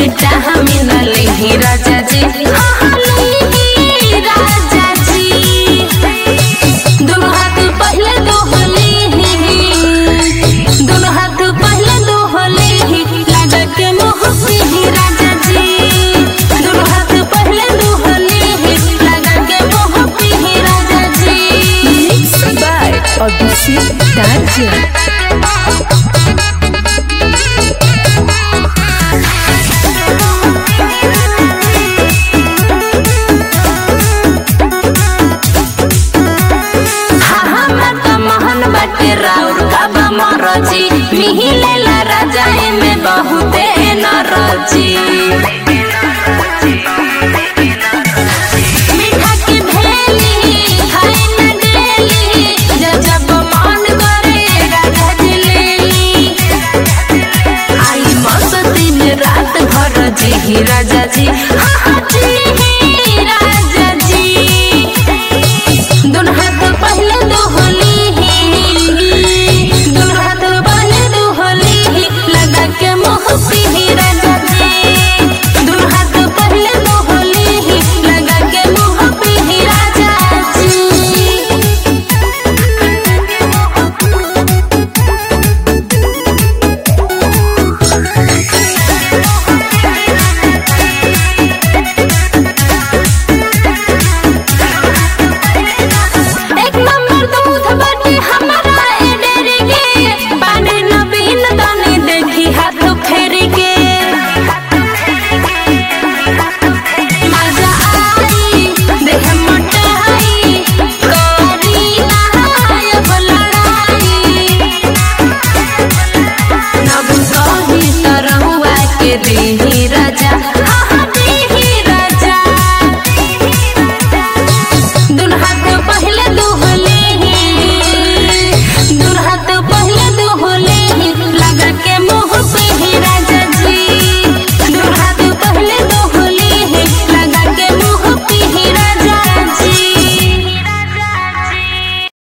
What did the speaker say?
बेटा हमें न ले राजा जी, राजा जी। दोनों हाथ पहले दोहले, दोनों हाथ पहले दोहले, लगा के मोह पे राजा जी। दोनों हाथ पहले दोहले, लगा के मोह पे राजा जी। Mixed by Abhishek Darjan। राउर बाबा मरजी मिहिलेला राजा में बहुते नरजी। मीठा के भेली खाई न डेली, जब मन करे राजा जी लेली। आई मस्ती में रात भर जी राजा जी, जी राजा जी। दोनों हाथ पहले दोहली, राजा जी। दोनों हाथ पहले दोहले, लगा के मुँह पे राजा जी। एक नंबर दूध बाटे हमारा ए डेरी के, पानी न बिन दानी देखी हाथ फेर के। मजा आई देह मोटाई, करी नायब लड़ाई। नब कही तरहुआ के दी